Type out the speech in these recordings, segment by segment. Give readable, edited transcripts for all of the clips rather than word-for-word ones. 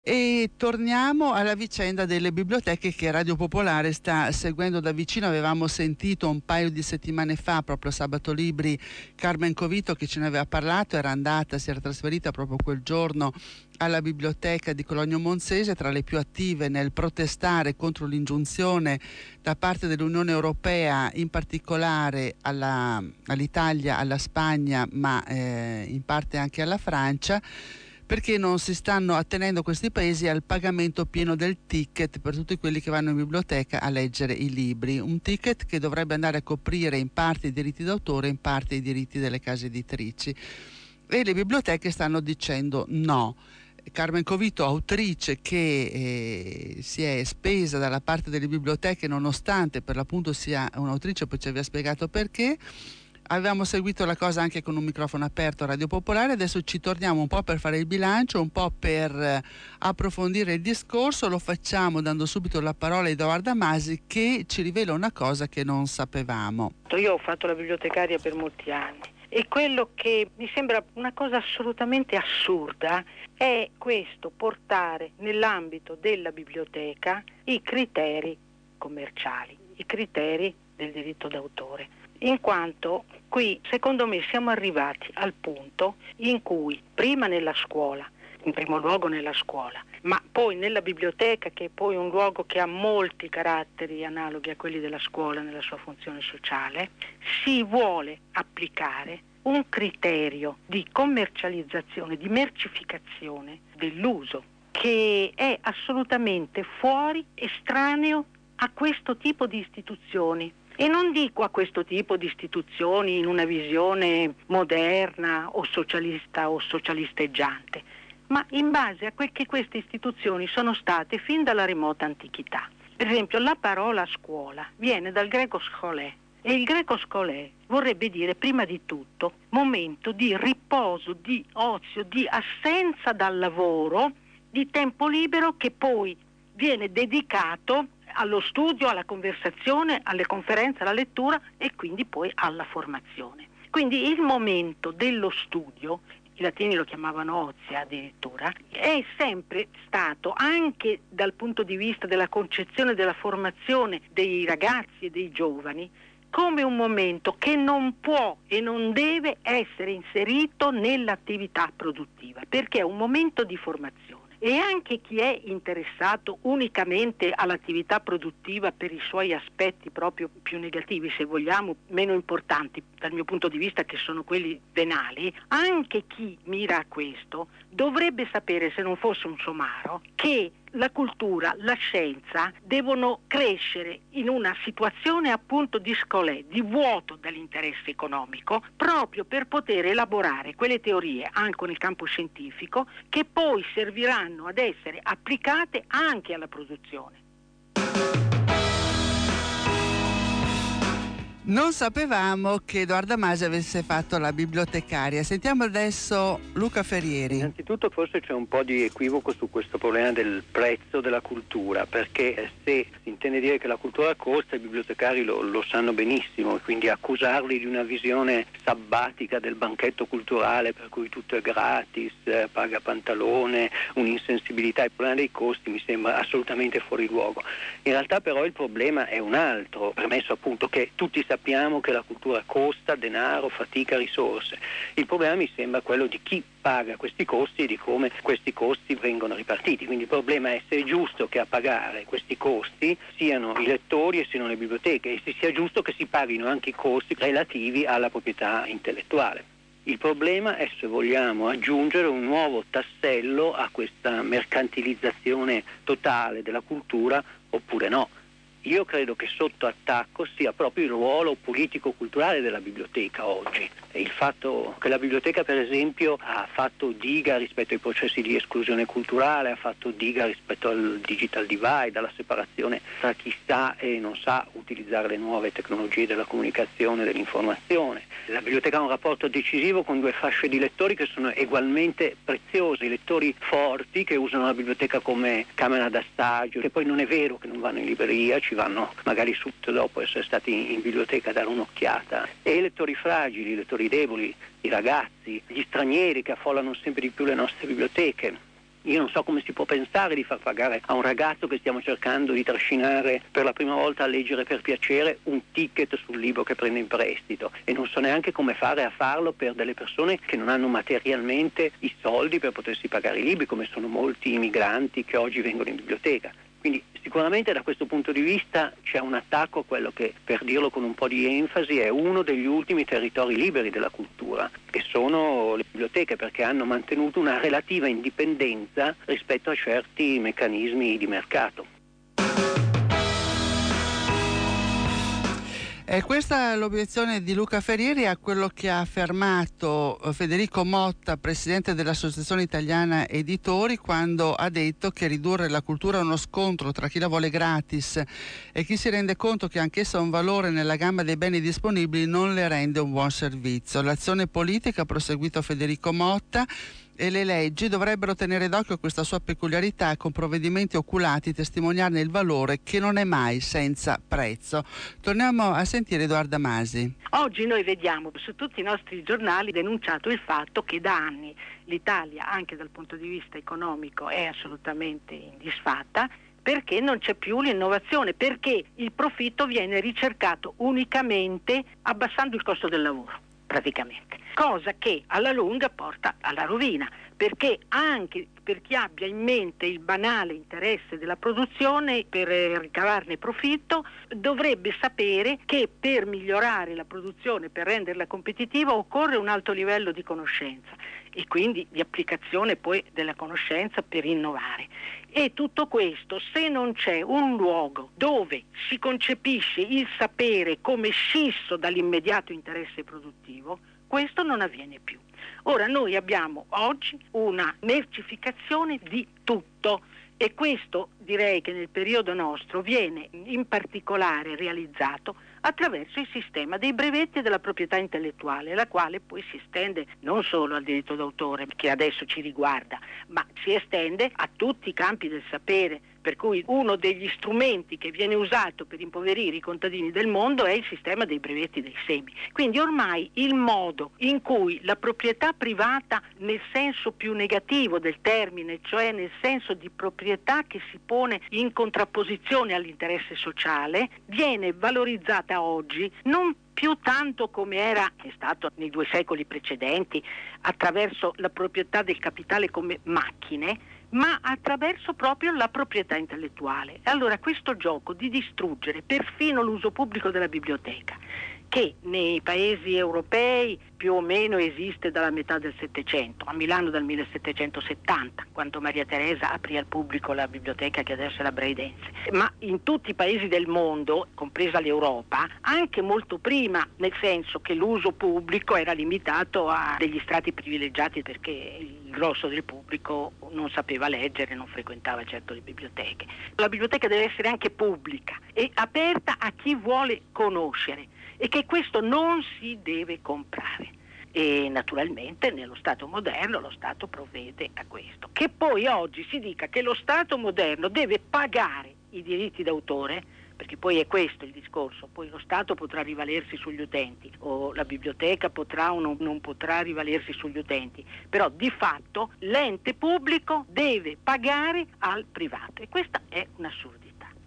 E torniamo alla vicenda delle biblioteche che Radio Popolare sta seguendo da vicino. Avevamo sentito un paio di settimane fa, proprio Sabato Libri, Carmen Covito che ce ne aveva parlato, si era trasferita proprio quel giorno alla biblioteca di Cologno Monzese, tra le più attive nel protestare contro l'ingiunzione da parte dell'Unione Europea, in particolare all'Italia, alla Spagna, ma in parte anche alla Francia, perché non si stanno attenendo questi paesi al pagamento pieno del ticket per tutti quelli che vanno in biblioteca a leggere i libri. Un ticket che dovrebbe andare a coprire in parte i diritti d'autore, in parte i diritti delle case editrici. E le biblioteche stanno dicendo no. Carmen Covito, autrice che si è spesa dalla parte delle biblioteche nonostante per l'appunto sia un'autrice, poi ci aveva spiegato perché. Avevamo seguito la cosa anche con un microfono aperto a Radio Popolare, adesso ci torniamo un po' per fare il bilancio, un po' per approfondire il discorso. Lo facciamo dando subito la parola a Edoarda Masi che ci rivela una cosa che non sapevamo. Io ho fatto la bibliotecaria per molti anni e quello che mi sembra una cosa assolutamente assurda è questo, portare nell'ambito della biblioteca i criteri commerciali, i criteri del diritto d'autore. In quanto qui, secondo me, siamo arrivati al punto in cui prima nella scuola, in primo luogo nella scuola, ma poi nella biblioteca, che è poi un luogo che ha molti caratteri analoghi a quelli della scuola nella sua funzione sociale, si vuole applicare un criterio di commercializzazione, di mercificazione dell'uso, che è assolutamente fuori, estraneo a questo tipo di istituzioni. E non dico a questo tipo di istituzioni in una visione moderna o socialisteggiante, ma in base a quel che queste istituzioni sono state fin dalla remota antichità. Per esempio, la parola scuola viene dal greco scholè, e il greco scholè vorrebbe dire prima di tutto momento di riposo, di ozio, di assenza dal lavoro, di tempo libero che poi viene dedicato allo studio, alla conversazione, alle conferenze, alla lettura e quindi poi alla formazione. Quindi il momento dello studio, i latini lo chiamavano ozia addirittura, è sempre stato, anche dal punto di vista della concezione della formazione dei ragazzi e dei giovani, come un momento che non può e non deve essere inserito nell'attività produttiva, perché è un momento di formazione. E anche chi è interessato unicamente all'attività produttiva per i suoi aspetti proprio più negativi, se vogliamo, meno importanti dal mio punto di vista, che sono quelli venali, anche chi mira a questo dovrebbe sapere, se non fosse un somaro, che la cultura, la scienza devono crescere in una situazione appunto di scolè, di vuoto dall'interesse economico, proprio per poter elaborare quelle teorie anche nel campo scientifico che poi serviranno ad essere applicate anche alla produzione. Non sapevamo che Edoarda Masi avesse fatto la bibliotecaria. Sentiamo adesso Luca Ferrieri. Innanzitutto forse c'è un po' di equivoco su questo problema del prezzo della cultura, perché se si intende dire che la cultura costa, i bibliotecari lo sanno benissimo, e quindi accusarli di una visione sabbatica del banchetto culturale per cui tutto è gratis, paga pantalone, un'insensibilità al problema dei costi mi sembra assolutamente fuori luogo. In realtà però il problema è un altro, premesso appunto che tutti sappiamo che la cultura costa denaro, fatica, risorse. Il problema mi sembra quello di chi paga questi costi e di come questi costi vengono ripartiti. Quindi il problema è se è giusto che a pagare questi costi siano i lettori e siano le biblioteche, e se sia giusto che si paghino anche i costi relativi alla proprietà intellettuale. Il problema è se vogliamo aggiungere un nuovo tassello a questa mercantilizzazione totale della cultura oppure no. Io credo che sotto attacco sia proprio il ruolo politico-culturale della biblioteca oggi. E il fatto che la biblioteca, per esempio, ha fatto diga rispetto ai processi di esclusione culturale, ha fatto diga rispetto al digital divide, alla separazione tra chi sa e non sa utilizzare le nuove tecnologie della comunicazione e dell'informazione. La biblioteca ha un rapporto decisivo con due fasce di lettori che sono ugualmente preziose, i lettori forti che usano la biblioteca come camera da stagio, che poi non è vero che non vanno in libreria, ci vanno magari subito dopo essere stati in biblioteca a dare un'occhiata, e i lettori fragili, i lettori deboli, i ragazzi, gli stranieri che affollano sempre di più le nostre biblioteche. Io non so come si può pensare di far pagare a un ragazzo che stiamo cercando di trascinare per la prima volta a leggere per piacere un ticket sul libro che prende in prestito, e non so neanche come fare a farlo per delle persone che non hanno materialmente i soldi per potersi pagare i libri, come sono molti migranti che oggi vengono in biblioteca. Quindi sicuramente da questo punto di vista c'è un attacco a quello che, per dirlo con un po' di enfasi, è uno degli ultimi territori liberi della cultura, che sono le biblioteche, perché hanno mantenuto una relativa indipendenza rispetto a certi meccanismi di mercato. E questa è l'obiezione di Luca Ferrieri a quello che ha affermato Federico Motta, presidente dell'Associazione Italiana Editori, quando ha detto che ridurre la cultura a uno scontro tra chi la vuole gratis e chi si rende conto che anch'essa ha un valore nella gamma dei beni disponibili non le rende un buon servizio. L'azione politica, ha proseguito Federico Motta, e le leggi dovrebbero tenere d'occhio questa sua peculiarità e con provvedimenti oculati testimoniarne il valore, che non è mai senza prezzo. Torniamo a sentire Edoarda Masi. Oggi noi vediamo su tutti i nostri giornali denunciato il fatto che da anni l'Italia, anche dal punto di vista economico, è assolutamente in disfatta, perché non c'è più l'innovazione, perché il profitto viene ricercato unicamente abbassando il costo del lavoro, praticamente. Cosa che alla lunga porta alla rovina, perché anche per chi abbia in mente il banale interesse della produzione per ricavarne profitto, dovrebbe sapere che per migliorare la produzione, per renderla competitiva, occorre un alto livello di conoscenza e quindi di applicazione poi della conoscenza per innovare. E tutto questo, se non c'è un luogo dove si concepisce il sapere come scisso dall'immediato interesse produttivo, questo non avviene più. Ora noi abbiamo oggi una mercificazione di tutto e questo direi che nel periodo nostro viene in particolare realizzato attraverso il sistema dei brevetti e della proprietà intellettuale, la quale poi si estende non solo al diritto d'autore che adesso ci riguarda, ma si estende a tutti i campi del sapere, per cui uno degli strumenti che viene usato per impoverire i contadini del mondo è il sistema dei brevetti dei semi. Quindi ormai il modo in cui la proprietà privata nel senso più negativo del termine, cioè nel senso di proprietà che si pone in contrapposizione all'interesse sociale, viene valorizzata oggi non più tanto come è stato nei 2 secoli precedenti, attraverso la proprietà del capitale come macchine, ma attraverso proprio la proprietà intellettuale. Allora questo gioco di distruggere perfino l'uso pubblico della biblioteca, che nei paesi europei più o meno esiste dalla metà del Settecento, a Milano dal 1770, quando Maria Teresa aprì al pubblico la biblioteca che adesso è la Braidense, ma in tutti i paesi del mondo, compresa l'Europa, anche molto prima, nel senso che l'uso pubblico era limitato a degli strati privilegiati perché il grosso del pubblico non sapeva leggere, non frequentava certo le biblioteche. La biblioteca deve essere anche pubblica e aperta a chi vuole conoscere, e che questo non si deve comprare. E naturalmente nello Stato moderno lo Stato provvede a questo. Che poi oggi si dica che lo Stato moderno deve pagare i diritti d'autore, perché poi è questo il discorso, poi lo Stato potrà rivalersi sugli utenti o la biblioteca potrà o non potrà rivalersi sugli utenti, però di fatto l'ente pubblico deve pagare al privato e questa è un'assurdità.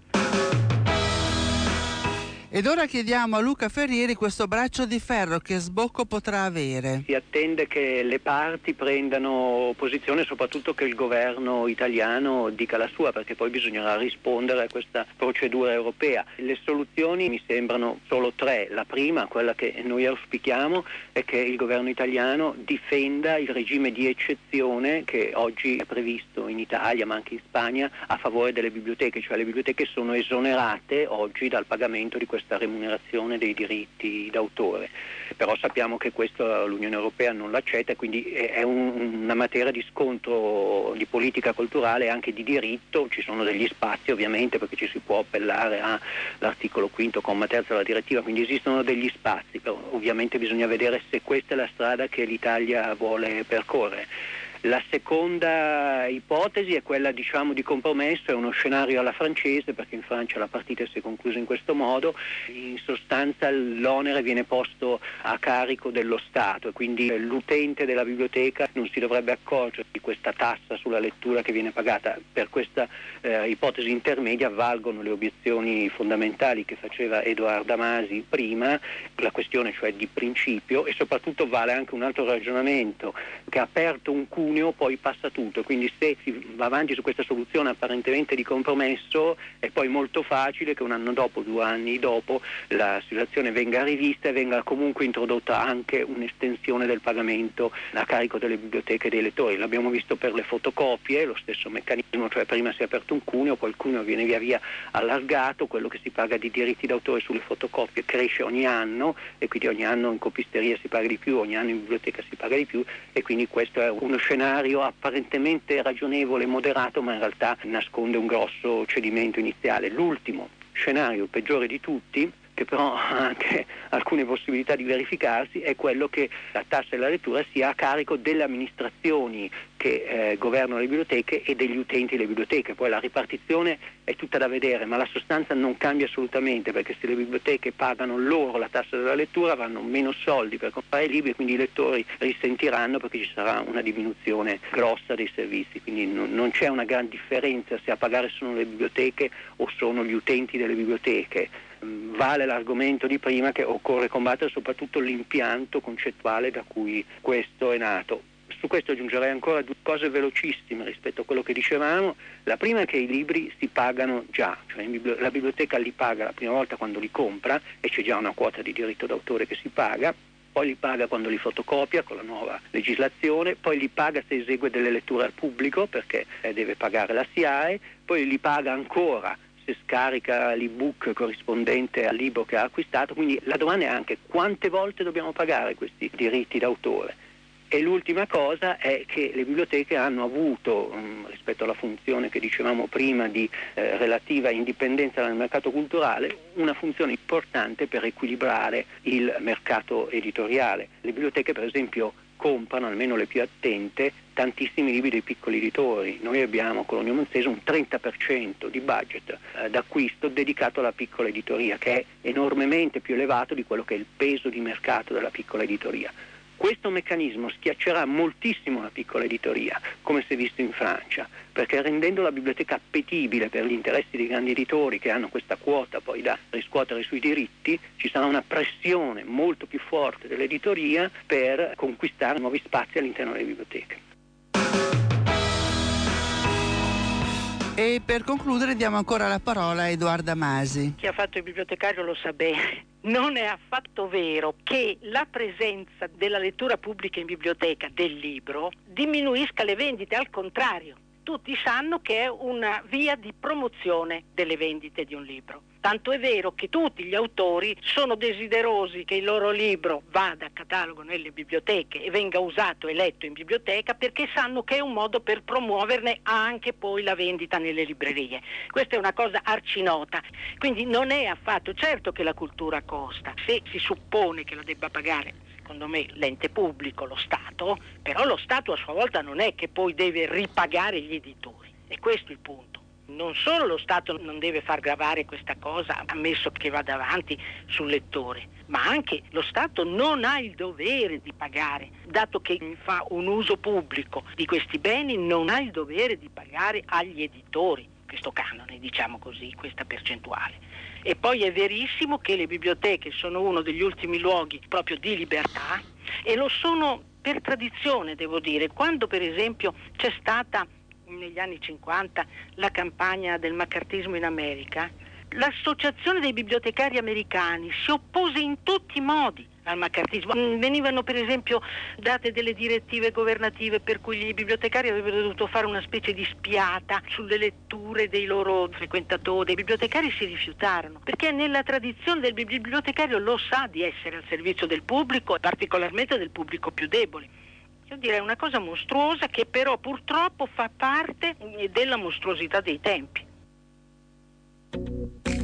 Ed ora chiediamo a Luca Ferrieri questo braccio di ferro, che sbocco potrà avere? Si attende che le parti prendano posizione, soprattutto che il governo italiano dica la sua, perché poi bisognerà rispondere a questa procedura europea. Le soluzioni mi sembrano solo 3. La prima, quella che noi auspichiamo, è che il governo italiano difenda il regime di eccezione che oggi è previsto in Italia ma anche in Spagna a favore delle biblioteche, cioè le biblioteche sono esonerate oggi dal pagamento di questa remunerazione dei diritti d'autore, però sappiamo che questo l'Unione Europea non l'accetta e quindi è una materia di scontro di politica culturale e anche di diritto. Ci sono degli spazi ovviamente perché ci si può appellare all'articolo 5 comma 3 della direttiva, quindi esistono degli spazi, però ovviamente bisogna vedere se questa è la strada che l'Italia vuole percorrere. La seconda ipotesi è quella, diciamo, di compromesso, è uno scenario alla francese, perché in Francia la partita si è conclusa in questo modo. In sostanza l'onere viene posto a carico dello Stato e quindi l'utente della biblioteca non si dovrebbe accorgere di questa tassa sulla lettura che viene pagata. Per questa ipotesi intermedia valgono le obiezioni fondamentali che faceva Edoardo Damasi prima, la questione cioè di principio, e soprattutto vale anche un altro ragionamento, che ha aperto un cuneo poi passa tutto, quindi se si va avanti su questa soluzione apparentemente di compromesso è poi molto facile che un anno dopo, 2 anni dopo, la situazione venga rivista e venga comunque introdotta anche un'estensione del pagamento a carico delle biblioteche e dei lettori. L'abbiamo visto per le fotocopie, lo stesso meccanismo, cioè prima si è aperto un cuneo, poi il cuneo viene via via allargato, quello che si paga di diritti d'autore sulle fotocopie cresce ogni anno e quindi ogni anno in copisteria si paga di più, ogni anno in biblioteca si paga di più, e quindi questo è uno scenario apparentemente ragionevole e moderato, ma in realtà nasconde un grosso cedimento iniziale. L'ultimo scenario, il peggiore di tutti, che però ha anche alcune possibilità di verificarsi, è quello che la tassa della lettura sia a carico delle amministrazioni che governano le biblioteche e degli utenti delle biblioteche. Poi la ripartizione è tutta da vedere, ma la sostanza non cambia assolutamente, perché se le biblioteche pagano loro la tassa della lettura avranno meno soldi per comprare libri e quindi i lettori risentiranno, perché ci sarà una diminuzione grossa dei servizi. Quindi non c'è una gran differenza se a pagare sono le biblioteche o sono gli utenti delle biblioteche. Vale l'argomento di prima che occorre combattere soprattutto l'impianto concettuale da cui questo è nato. Su questo aggiungerei ancora 2 cose velocissime rispetto a quello che dicevamo. La prima è che i libri si pagano già, cioè la biblioteca li paga la prima volta quando li compra e c'è già una quota di diritto d'autore che si paga, poi li paga quando li fotocopia con la nuova legislazione, poi li paga se esegue delle letture al pubblico perché deve pagare la SIAE, poi li paga ancora se scarica l'ebook corrispondente al libro che ha acquistato. Quindi la domanda è anche quante volte dobbiamo pagare questi diritti d'autore. E l'ultima cosa è che le biblioteche hanno avuto, rispetto alla funzione che dicevamo prima di relativa indipendenza dal mercato culturale, una funzione importante per equilibrare il mercato editoriale. Le biblioteche per esempio comprano, almeno le più attente, tantissimi libri dei piccoli editori. Noi abbiamo con l'Unione Monzese un 30% di budget d'acquisto dedicato alla piccola editoria, che è enormemente più elevato di quello che è il peso di mercato della piccola editoria. Questo meccanismo schiaccerà moltissimo la piccola editoria, come si è visto in Francia, perché rendendo la biblioteca appetibile per gli interessi dei grandi editori che hanno questa quota poi da riscuotere sui diritti, ci sarà una pressione molto più forte dell'editoria per conquistare nuovi spazi all'interno delle biblioteche. E per concludere diamo ancora la parola a Edoardo Damasi. Chi ha fatto il bibliotecario lo sa bene. Non è affatto vero che la presenza della lettura pubblica in biblioteca del libro diminuisca le vendite, al contrario. Tutti sanno che è una via di promozione delle vendite di un libro. Tanto è vero che tutti gli autori sono desiderosi che il loro libro vada a catalogo nelle biblioteche e venga usato e letto in biblioteca, perché sanno che è un modo per promuoverne anche poi la vendita nelle librerie. Questa è una cosa arcinota, quindi non è affatto certo che la cultura costa. Se si suppone che la debba pagare, secondo me, l'ente pubblico, lo Stato, però lo Stato a sua volta non è che poi deve ripagare gli editori. E questo è il punto. Non solo lo Stato non deve far gravare questa cosa, ammesso che vada avanti, sul lettore, ma anche lo Stato non ha il dovere di pagare, dato che fa un uso pubblico di questi beni, non ha il dovere di pagare agli editori questo canone, diciamo così, questa percentuale. E poi è verissimo che le biblioteche sono uno degli ultimi luoghi proprio di libertà, e lo sono per tradizione, devo dire. Quando per esempio c'è stata negli anni 50 la campagna del maccartismo in America, l'associazione dei bibliotecari americani si oppose in tutti i modi al maccartismo. Venivano per esempio date delle direttive governative per cui i bibliotecari avrebbero dovuto fare una specie di spiata sulle letture dei loro frequentatori. I bibliotecari si rifiutarono, perché nella tradizione del bibliotecario lo sa di essere al servizio del pubblico, particolarmente del pubblico più debole. Io direi una cosa mostruosa, che però purtroppo fa parte della mostruosità dei tempi.